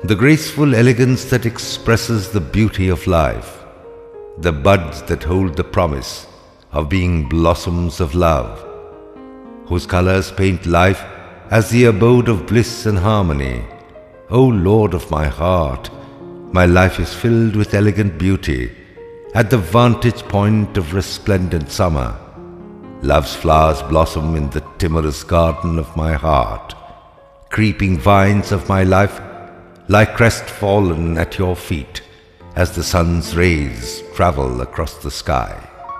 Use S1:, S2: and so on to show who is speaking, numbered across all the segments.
S1: the graceful elegance that expresses the beauty of life, the buds that hold the promise of being blossoms of love, whose colors paint life as the abode of bliss and harmony. O Lord of my heart, my life is filled with elegant beauty. At the vantage point of resplendent summer, love's flowers blossom in the timorous garden of my heart. Creeping vines of my life lie crestfallen at your feet as the sun's rays travel across the sky.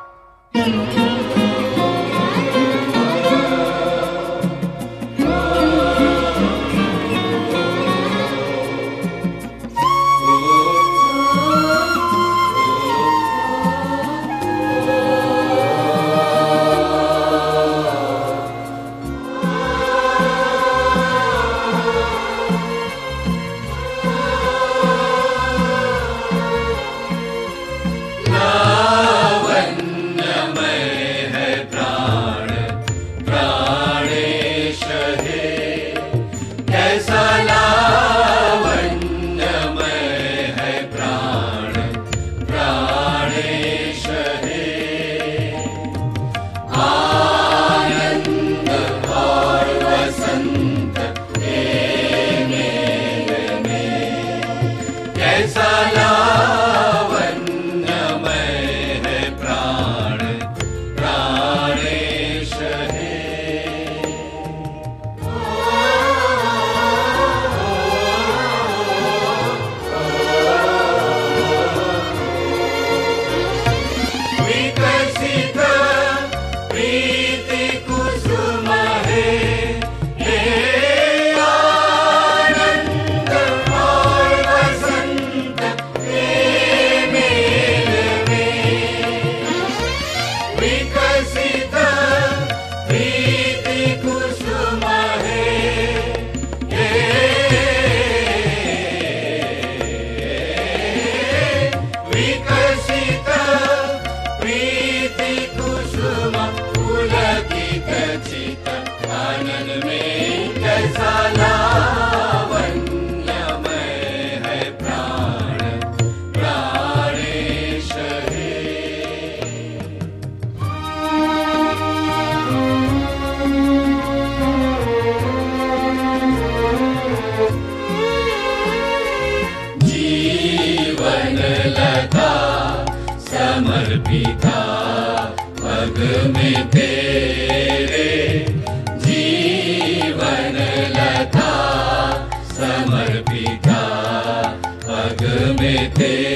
S2: समर्पिता पग में तेरे, जीवन लता समर्पिता पग में तेरे।